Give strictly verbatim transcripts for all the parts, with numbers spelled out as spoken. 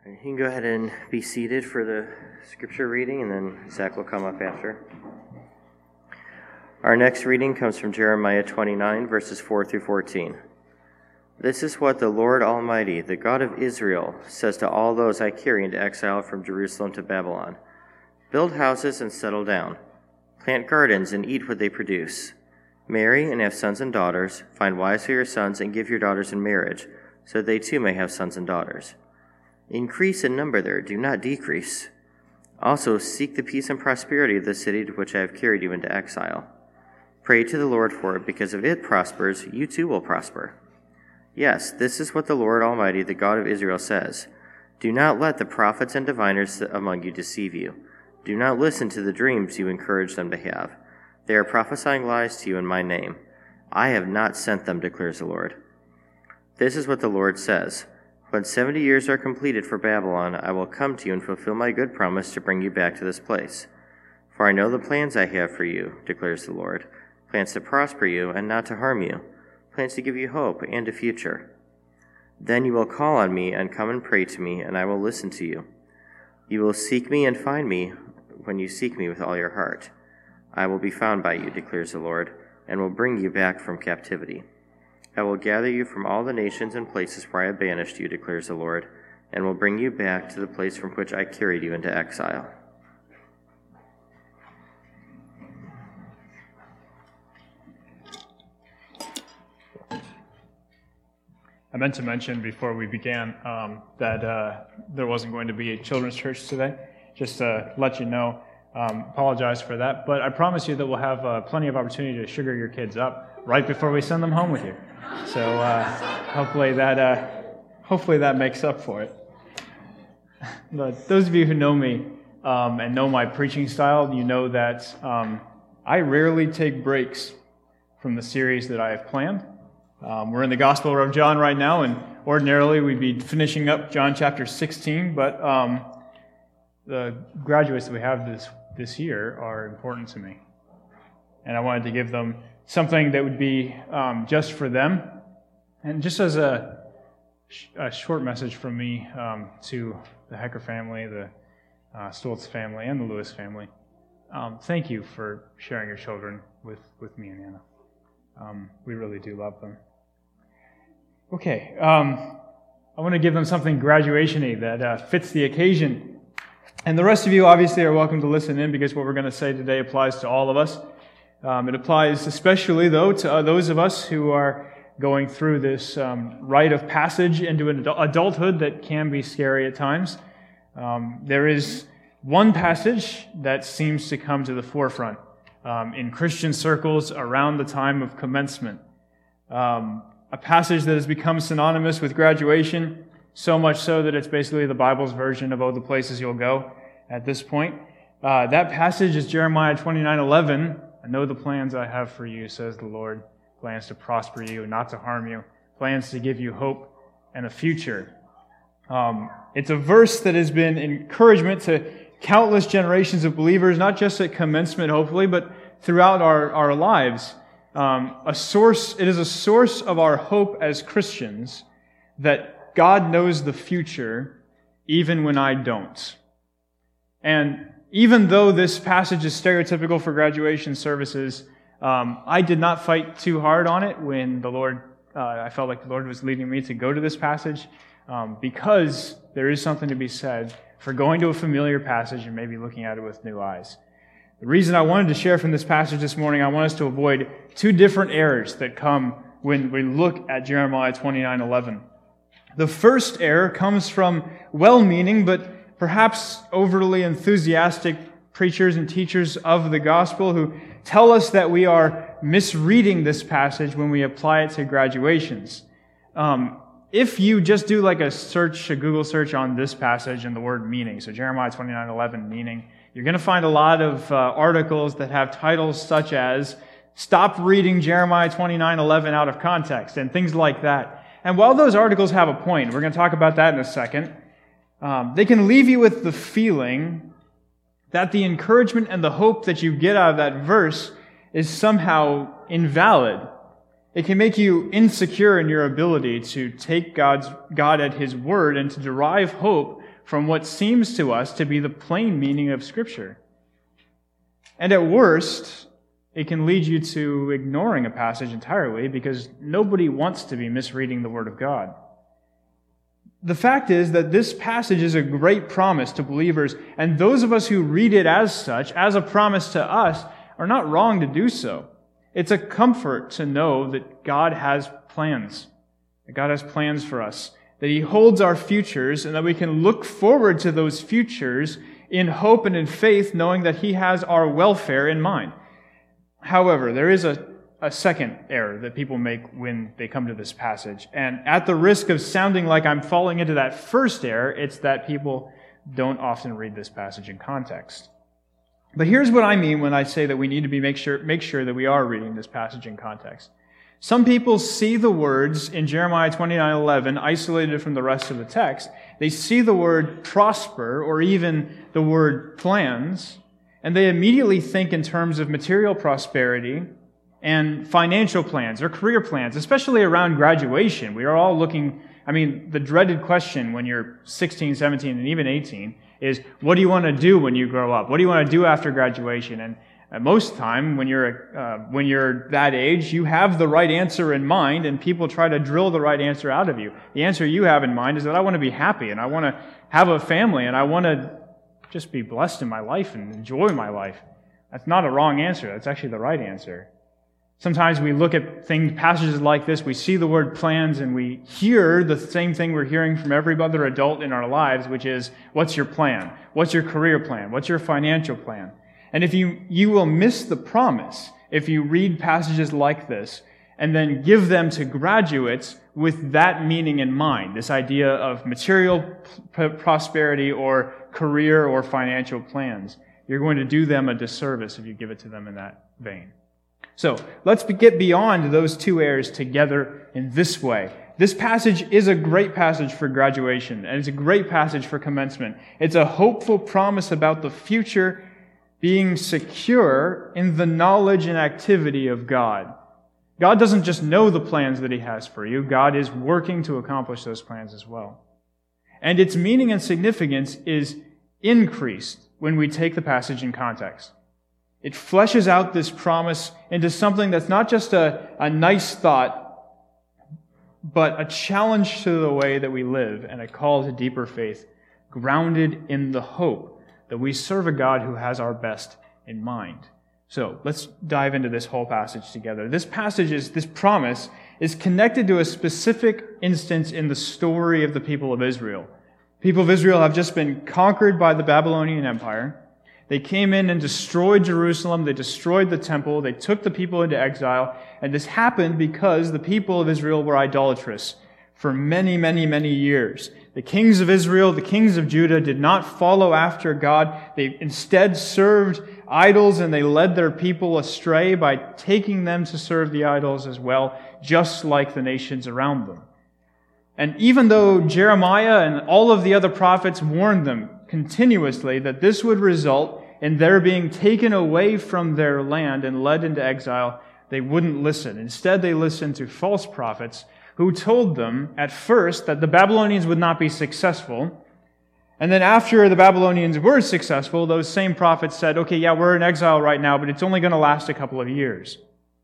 You can go ahead and be seated for the scripture reading, and then Zach will come up after. Our next reading comes from Jeremiah twenty-nine, verses four through fourteen. This is what the Lord Almighty, the God of Israel, says to all those I carry into exile from Jerusalem to Babylon. Build houses and settle down. Plant gardens and eat what they produce. Marry and have sons and daughters. Find wives for your sons and give your daughters in marriage, so they too may have sons and daughters. Increase in number there, do not decrease. Also seek the peace and prosperity of the city to which I have carried you into exile. Pray to the Lord for it, because if it prospers, you too will prosper. Yes, this is what the Lord Almighty, the God of Israel, says. Do not let the prophets and diviners among you deceive you. Do not listen to the dreams you encourage them to have. They are prophesying lies to you in my name. I have not sent them, declares the Lord. This is what the Lord says. When seventy years are completed for Babylon, I will come to you and fulfill my good promise to bring you back to this place. For I know the plans I have for you, declares the Lord, plans to prosper you and not to harm you, plans to give you hope and a future. Then you will call on me and come and pray to me, and I will listen to you. You will seek me and find me when you seek me with all your heart. I will be found by you, declares the Lord, and will bring you back from captivity. I will gather you from all the nations and places where I have banished you, declares the Lord, and will bring you back to the place from which I carried you into exile. I meant to mention before we began um, that uh, there wasn't going to be a children's church today. Just to let you know, um, apologize for that. But I promise you that we'll have uh, plenty of opportunity to sugar your kids up right before we send them home with you. So uh, hopefully that uh, hopefully that makes up for it. But those of you who know me um, and know my preaching style, you know that um, I rarely take breaks from the series that I have planned. Um, we're in the Gospel of John right now, and ordinarily we'd be finishing up John chapter sixteen, but um, the graduates that we have this, this year are important to me. And I wanted to give them something that would be um, just for them. And just as a, a short message from me um, to the Hecker family, the uh, Stoltz family, and the Lewis family, um, thank you for sharing your children with, with me and Anna. Um, we really do love them. Okay, um, I want to give them something graduation-y that uh, fits the occasion. And the rest of you obviously are welcome to listen in, because what we're going to say today applies to all of us. Um, it applies especially, though, to uh, those of us who are going through this um, rite of passage into an adulthood that can be scary at times. Um, there is one passage that seems to come to the forefront um, in Christian circles around the time of commencement. Um, a passage that has become synonymous with graduation, so much so that it's basically the Bible's version of "Oh, the places you'll go" at this point. Uh, that passage is Jeremiah twenty-nine eleven. I know the plans I have for you, says the Lord, plans to prosper you, not to harm you, plans to give you hope and a future. Um, it's a verse that has been encouragement to countless generations of believers, not just at commencement, hopefully, but throughout our, our lives. Um, a source, it is a source of our hope as Christians that God knows the future even when I don't. And even though this passage is stereotypical for graduation services, um, I did not fight too hard on it when the Lord, uh, I felt like the Lord was leading me to go to this passage, um, because there is something to be said for going to a familiar passage and maybe looking at it with new eyes. The reason I wanted to share from this passage this morning, I want us to avoid two different errors that come when we look at Jeremiah twenty-nine eleven. The first error comes from well-meaning but perhaps overly enthusiastic preachers and teachers of the gospel who tell us that we are misreading this passage when we apply it to graduations. Um, if you just do like a search, a Google search on this passage and the word meaning, so Jeremiah twenty-nine eleven meaning, you're going to find a lot of uh, articles that have titles such as "Stop Reading Jeremiah twenty-nine eleven Out of Context" and things like that. And while those articles have a point, we're going to talk about that in a second, um, they can leave you with the feeling that the encouragement and the hope that you get out of that verse is somehow invalid. It can make you insecure in your ability to take God's God at His word and to derive hope from what seems to us to be the plain meaning of Scripture. And at worst, it can lead you to ignoring a passage entirely because nobody wants to be misreading the Word of God. The fact is that this passage is a great promise to believers, and those of us who read it as such, as a promise to us, are not wrong to do so. It's a comfort to know that God has plans, that God has plans for us, that He holds our futures, and that we can look forward to those futures in hope and in faith, knowing that He has our welfare in mind. However, there is a a second error that people make when they come to this passage. And at the risk of sounding like I'm falling into that first error, it's that people don't often read this passage in context. But here's what I mean when I say that we need to be make sure, make sure that we are reading this passage in context. Some people see the words in Jeremiah twenty-nine eleven isolated from the rest of the text. They see the word prosper or even the word plans, and they immediately think in terms of material prosperity and financial plans or career plans, especially around graduation. We are all looking, I mean, the dreaded question when you're sixteen, seventeen, and even eighteen is, what do you want to do when you grow up? What do you want to do after graduation? And uh, most time, when you're uh, when you're that age, you have the right answer in mind, and people try to drill the right answer out of you. The answer you have in mind is that I want to be happy, and I want to have a family, and I want to just be blessed in my life and enjoy my life. That's not a wrong answer. That's actually the right answer. Sometimes we look at things, passages like this, we see the word plans, and we hear the same thing we're hearing from every other adult in our lives, which is, what's your plan? What's your career plan? What's your financial plan? And if you, you will miss the promise if you read passages like this and then give them to graduates with that meaning in mind, this idea of material p- prosperity or career or financial plans. You're going to do them a disservice if you give it to them in that vein. So, let's get beyond those two errors together in this way. This passage is a great passage for graduation, and it's a great passage for commencement. It's a hopeful promise about the future being secure in the knowledge and activity of God. God doesn't just know the plans that He has for you. God is working to accomplish those plans as well. And its meaning and significance is increased when we take the passage in context. It fleshes out this promise into something that's not just a, a nice thought, but a challenge to the way that we live and a call to deeper faith, grounded in the hope that we serve a God who has our best in mind. So let's dive into this whole passage together. This passage is, this promise is connected to a specific instance in the story of the people of Israel. People of Israel have just been conquered by the Babylonian Empire. They came in and destroyed Jerusalem. They destroyed the temple. They took the people into exile. And this happened because the people of Israel were idolatrous for many, many, many years. The kings of Israel, the kings of Judah did not follow after God. They instead served idols, and they led their people astray by taking them to serve the idols as well, just like the nations around them. And even though Jeremiah and all of the other prophets warned them continuously that this would result in their being taken away from their land and led into exile, they wouldn't listen. Instead, they listened to false prophets who told them at first that the Babylonians would not be successful. And then after the Babylonians were successful, those same prophets said, okay, yeah, we're in exile right now, but it's only going to last a couple of years.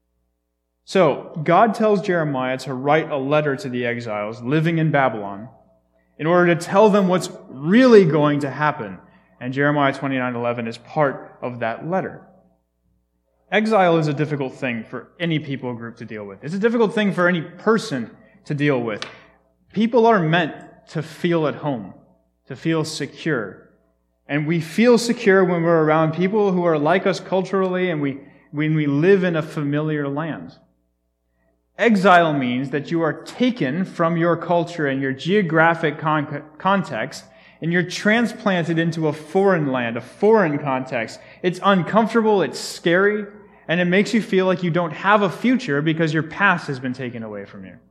So, God tells Jeremiah to write a letter to the exiles living in Babylon in order to tell them what's really going to happen. And Jeremiah twenty-nine eleven is part of that letter. Exile is a difficult thing for any people group to deal with. It's a difficult thing for any person to deal with. People are meant to feel at home, to feel secure. And we feel secure when we're around people who are like us culturally and we when we live in a familiar land. Exile means that you are taken from your culture and your geographic con- context, and you're transplanted into a foreign land, a foreign context. It's uncomfortable, it's scary, and it makes you feel like you don't have a future because your past has been taken away from you.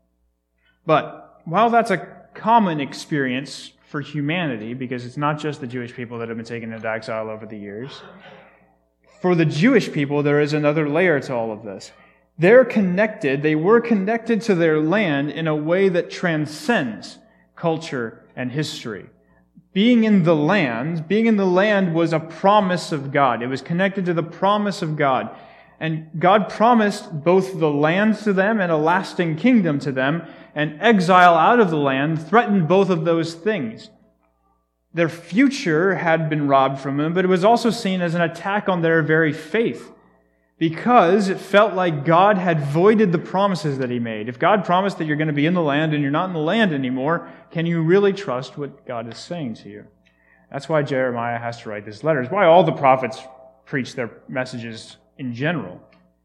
But while that's a common experience for humanity, because it's not just the Jewish people that have been taken into exile over the years, for the Jewish people, there is another layer to all of this. They're connected, they were connected to their land in a way that transcends culture and history. being in the land, being in the land was a promise of God. It was connected to the promise of God. And God promised both the land to them and a lasting kingdom to them, and exile out of the land threatened both of those things. Their future had been robbed from them, but it was also seen as an attack on their very faith, because it felt like God had voided the promises that He made. If God promised that you're going to be in the land and you're not in the land anymore, can you really trust what God is saying to you? That's why Jeremiah has to write this letter. It's why all the prophets preach their messages in general.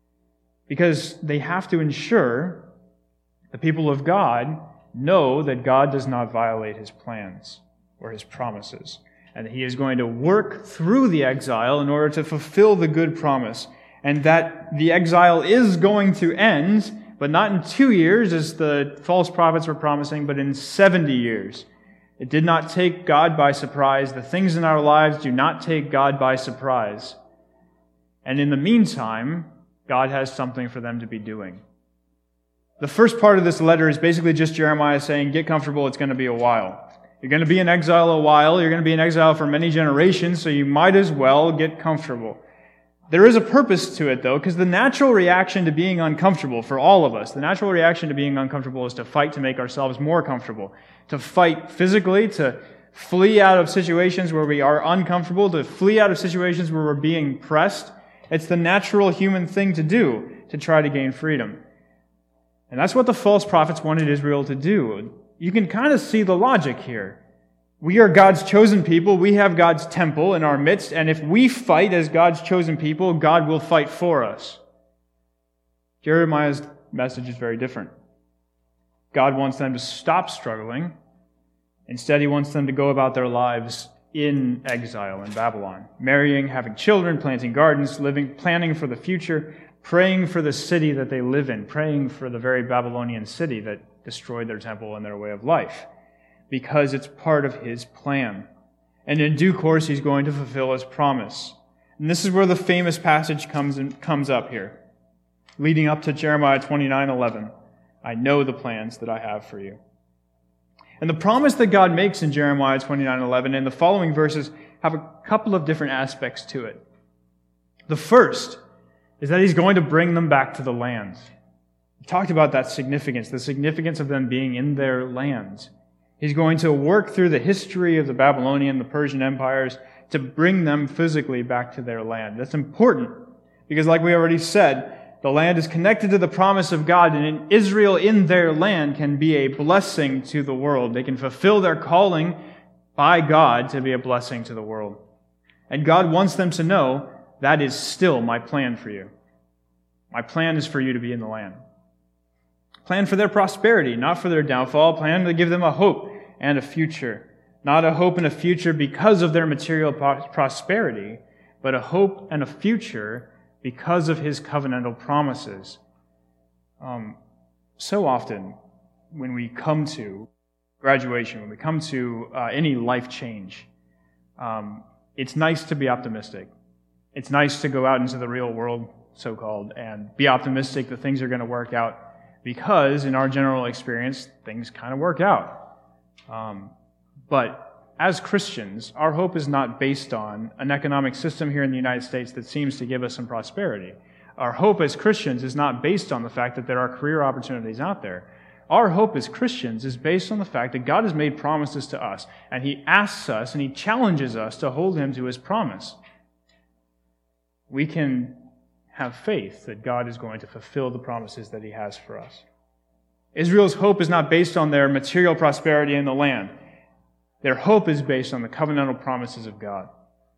Because they have to ensure the people of God know that God does not violate His plans or His promises, and that He is going to work through the exile in order to fulfill the good promise, and that the exile is going to end, but not in two years as the false prophets were promising, but in seventy years. It did not take God by surprise. The things in our lives do not take God by surprise. And in the meantime, God has something for them to be doing. The first part of this letter is basically just Jeremiah saying, get comfortable, it's going to be a while. You're going to be in exile a while. You're going to be in exile for many generations, so you might as well get comfortable. There is a purpose to it, though, because the natural reaction to being uncomfortable, for all of us, the natural reaction to being uncomfortable is to fight to make ourselves more comfortable. To fight physically, to flee out of situations where we are uncomfortable, to flee out of situations where we're being pressed. It's the natural human thing to do, to try to gain freedom. And that's what the false prophets wanted Israel to do. You can kind of see the logic here. We are God's chosen people. We have God's temple in our midst. And if we fight as God's chosen people, God will fight for us. Jeremiah's message is very different. God wants them to stop struggling. Instead, He wants them to go about their lives in exile in Babylon, marrying, having children, planting gardens, living, planning for the future, praying for the city that they live in, praying for the very Babylonian city that destroyed their temple and their way of life, because it's part of His plan. And in due course, He's going to fulfill His promise. And this is where the famous passage comes in, comes up here, leading up to Jeremiah twenty-nine eleven. I know the plans that I have for you. And the promise that God makes in Jeremiah twenty-nine eleven and the following verses have a couple of different aspects to it. The first is that He's going to bring them back to the land. We talked about that significance, the significance of them being in their land. He's going to work through the history of the Babylonian, the Persian empires to bring them physically back to their land. That's important because, like we already said, the land is connected to the promise of God, and in Israel in their land can be a blessing to the world. They can fulfill their calling by God to be a blessing to the world. And God wants them to know that is still my plan for you. My plan is for you to be in the land. Plan for their prosperity, not for their downfall. Plan to give them a hope and a future. Not a hope and a future because of their material prosperity, but a hope and a future because of His covenantal promises. Um, so often, when we come to graduation, when we come to uh, any life change, um, it's nice to be optimistic. It's nice to go out into the real world, so-called, and be optimistic that things are going to work out, because in our general experience, things kind of work out. Um, but as Christians, our hope is not based on an economic system here in the United States that seems to give us some prosperity. Our hope as Christians is not based on the fact that there are career opportunities out there. Our hope as Christians is based on the fact that God has made promises to us, and He asks us and He challenges us to hold Him to His promise. We can have faith that God is going to fulfill the promises that He has for us. Israel's hope is not based on their material prosperity in the land. Their hope is based on the covenantal promises of God.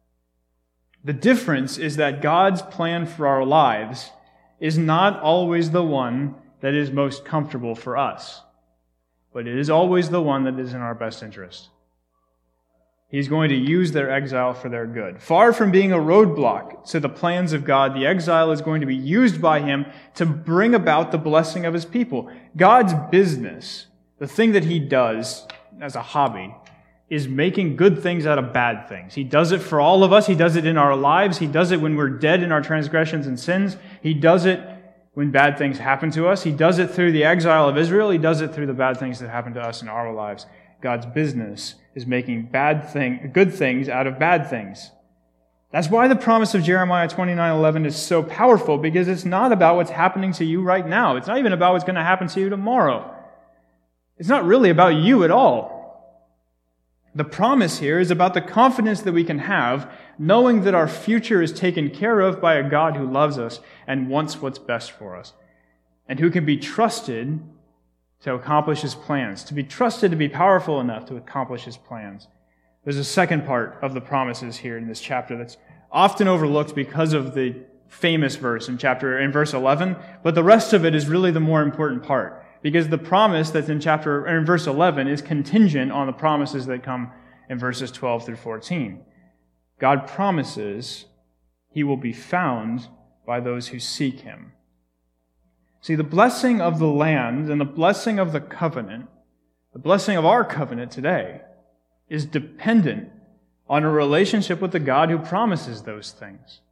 The difference is that God's plan for our lives is not always the one that is most comfortable for us, but it is always the one that is in our best interest. He's going to use their exile for their good. Far from being a roadblock to the plans of God, the exile is going to be used by Him to bring about the blessing of His people. God's business, the thing that He does as a hobby, is making good things out of bad things. He does it for all of us. He does it in our lives. He does it when we're dead in our transgressions and sins. He does it when bad things happen to us. He does it through the exile of Israel. He does it through the bad things that happen to us in our lives. God's business is making bad thing, good things out of bad things. That's why the promise of Jeremiah twenty-nine eleven is so powerful, because it's not about what's happening to you right now. It's not even about what's going to happen to you tomorrow. It's not really about you at all. The promise here is about the confidence that we can have, knowing that our future is taken care of by a God who loves us and wants what's best for us, and who can be trusted to accomplish His plans, to be trusted to be powerful enough to accomplish His plans. There's a second part of the promises here in this chapter that's often overlooked because of the famous verse in chapter in verse eleven, but the rest of it is really the more important part, because the promise that's in chapter or in verse eleven is contingent on the promises that come in verses twelve through fourteen. God promises He will be found by those who seek Him. See, the blessing of the land and the blessing of the covenant, the blessing of our covenant today, is dependent on a relationship with the God who promises those things.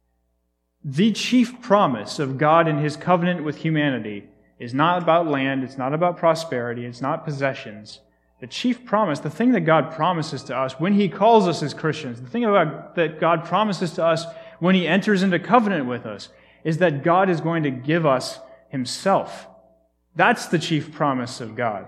The chief promise of God in His covenant with humanity is not about land, it's not about prosperity, it's not possessions. The chief promise, the thing that God promises to us when He calls us as Christians, the thing about that God promises to us when He enters into covenant with us, is that God is going to give us Himself. That's the chief promise of God.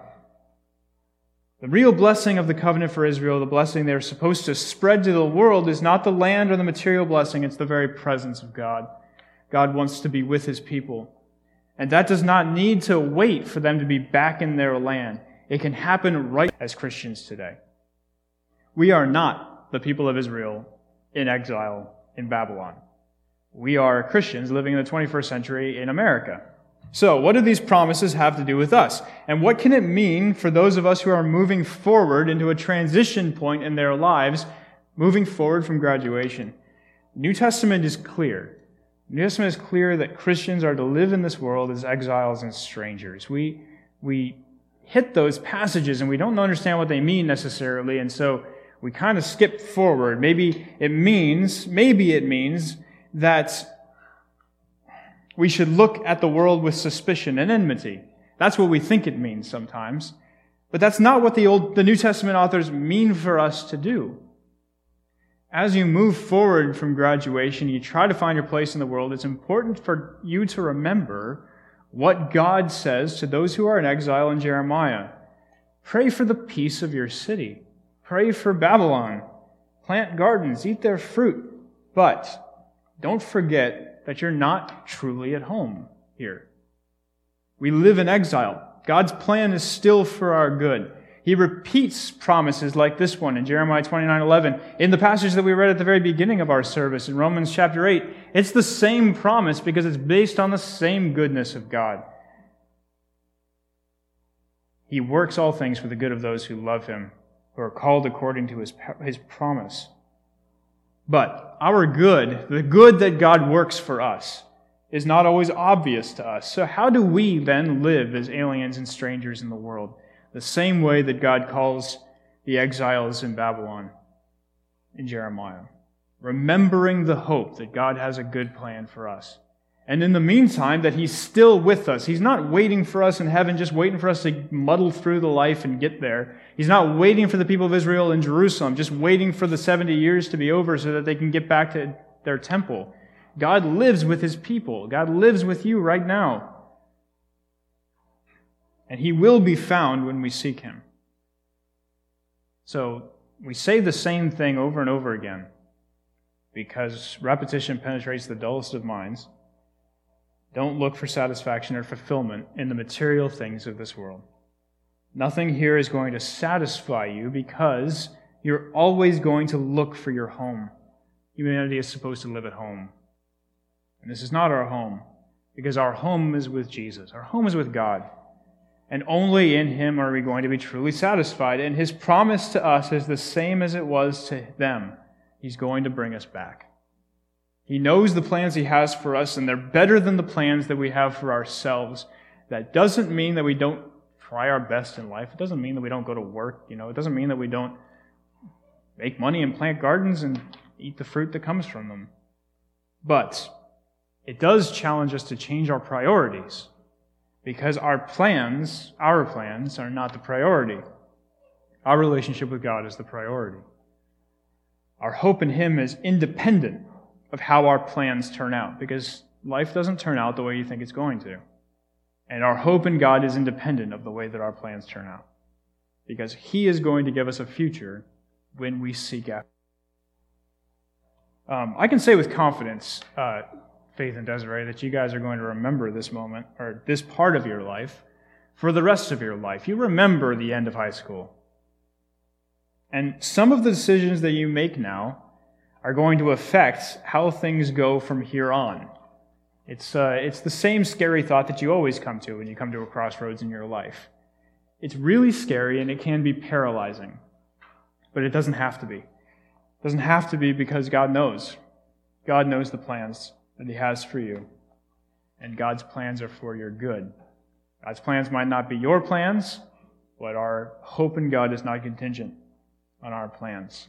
The real blessing of the covenant for Israel, the blessing they're supposed to spread to the world, is not the land or the material blessing, it's the very presence of God. God wants to be with His people. And that does not need to wait for them to be back in their land. It can happen right as Christians today. We are not the people of Israel in exile in Babylon. We are Christians living in the twenty-first century in America. So, what do these promises have to do with us? And what can it mean for those of us who are moving forward into a transition point in their lives, moving forward from graduation? The New Testament is clear. The New Testament is clear that Christians are to live in this world as exiles and strangers. We, we hit those passages and we don't understand what they mean necessarily, and so we kind of skip forward. Maybe it means, maybe it means that we should look at the world with suspicion and enmity. That's what we think it means sometimes. But that's not what the Old, the New Testament authors mean for us to do. As you move forward from graduation, you try to find your place in the world, it's important for you to remember what God says to those who are in exile in Jeremiah. Pray for the peace of your city. Pray for Babylon. Plant gardens, eat their fruit. But don't forget that you're not truly at home here. We live in exile. God's plan is still for our good. He repeats promises like this one in Jeremiah twenty-nine eleven. In the passage that we read at the very beginning of our service in Romans chapter eight, it's the same promise because it's based on the same goodness of God. He works all things for the good of those who love Him, who are called according to His, His promise. But our good, the good that God works for us, is not always obvious to us. So how do we then live as aliens and strangers in the world? The same way that God calls the exiles in Babylon in Jeremiah. Remembering the hope that God has a good plan for us. And in the meantime, that He's still with us. He's not waiting for us in heaven, just waiting for us to muddle through the life and get there. He's not waiting for the people of Israel in Jerusalem, just waiting for the seventy years to be over so that they can get back to their temple. God lives with His people. God lives with you right now. And He will be found when we seek Him. So, we say the same thing over and over again because repetition penetrates the dullest of minds. Don't look for satisfaction or fulfillment in the material things of this world. Nothing here is going to satisfy you because you're always going to look for your home. Humanity is supposed to live at home. And this is not our home, because our home is with Jesus. Our home is with God. And only in Him are we going to be truly satisfied. And His promise to us is the same as it was to them. He's going to bring us back. He knows the plans He has for us, and they're better than the plans that we have for ourselves. That doesn't mean that we don't try our best in life. It doesn't mean that we don't go to work. You know, it doesn't mean that we don't make money and plant gardens and eat the fruit that comes from them. But it does challenge us to change our priorities, because our plans, our plans, are not the priority. Our relationship with God is the priority. Our hope in Him is independent of how our plans turn out, because life doesn't turn out the way you think it's going to. And our hope in God is independent of the way that our plans turn out, because He is going to give us a future when we seek after. Um, I can say with confidence, uh, Faith and Desiree, that you guys are going to remember this moment, or this part of your life, for the rest of your life. You remember the end of high school. And some of the decisions that you make now are going to affect how things go from here on. It's, uh, it's the same scary thought that you always come to when you come to a crossroads in your life. It's really scary and it can be paralyzing. But it doesn't have to be. It doesn't have to be, because God knows. God knows the plans that He has for you. And God's plans are for your good. God's plans might not be your plans, but our hope in God is not contingent on our plans.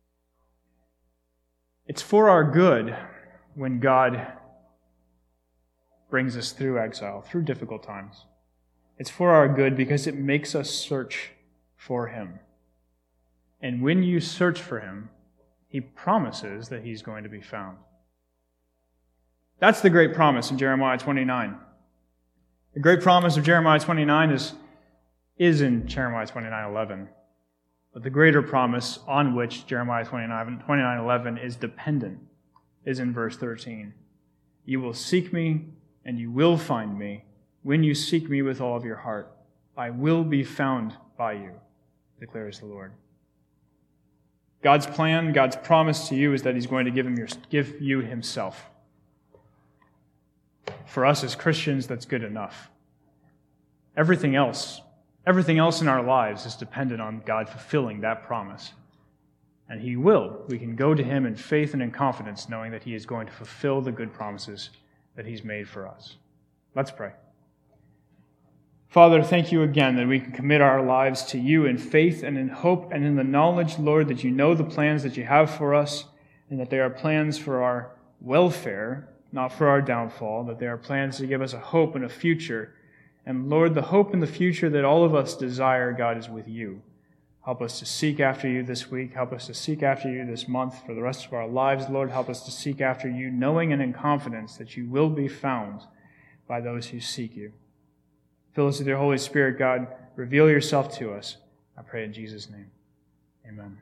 It's for our good when God brings us through exile, through difficult times. It's for our good because it makes us search for Him. And when you search for Him, He promises that He's going to be found. That's the great promise in Jeremiah twenty-nine. The great promise of Jeremiah twenty-nine is, is in Jeremiah twenty-nine eleven. But the greater promise on which Jeremiah twenty-nine eleven is dependent is in verse thirteen. You will seek me, and you will find me, when you seek me with all of your heart. I will be found by you, declares the Lord. God's plan, God's promise to you is that He's going to give, him your, give you Himself. For us as Christians, that's good enough. Everything else Everything else in our lives is dependent on God fulfilling that promise. And He will. We can go to Him in faith and in confidence, knowing that He is going to fulfill the good promises that He's made for us. Let's pray. Father, thank You again that we can commit our lives to You in faith and in hope and in the knowledge, Lord, that You know the plans that You have for us, and that they are plans for our welfare, not for our downfall, that they are plans to give us a hope and a future. And Lord, the hope in the future that all of us desire, God, is with You. Help us to seek after You this week. Help us to seek after You this month for the rest of our lives. Lord, help us to seek after You, knowing and in confidence that You will be found by those who seek You. Fill us with Your Holy Spirit, God. Reveal Yourself to us. I pray in Jesus' name. Amen.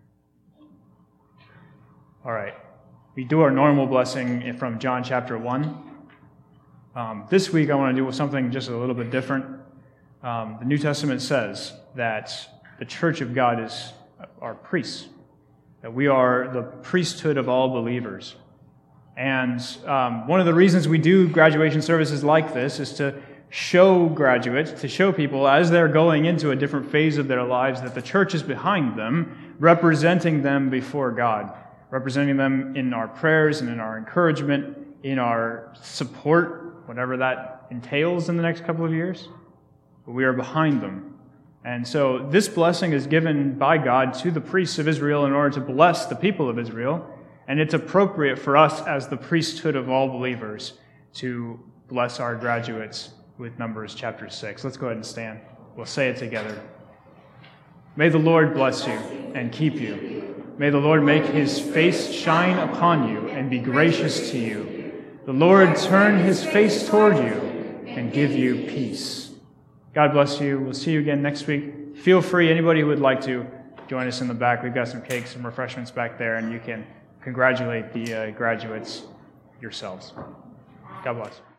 All right. We do our normal blessing from John chapter one. Um, this week I want to do something just a little bit different. Um, the New Testament says that the church of God is our priests, that we are the priesthood of all believers. And um, one of the reasons we do graduation services like this is to show graduates, to show people as they're going into a different phase of their lives that the church is behind them, representing them before God, representing them in our prayers and in our encouragement, in our support, whatever that entails in the next couple of years. But we are behind them. And so this blessing is given by God to the priests of Israel in order to bless the people of Israel. And it's appropriate for us as the priesthood of all believers to bless our graduates with Numbers chapter six. Let's go ahead and stand. We'll say it together. May the Lord bless you and keep you. May the Lord make His face shine upon you and be gracious to you. The Lord turn His face toward you and give you peace. God bless you. We'll see you again next week. Feel free, anybody who would like to, join us in the back. We've got some cakes, some refreshments back there, and you can congratulate the uh, graduates yourselves. God bless.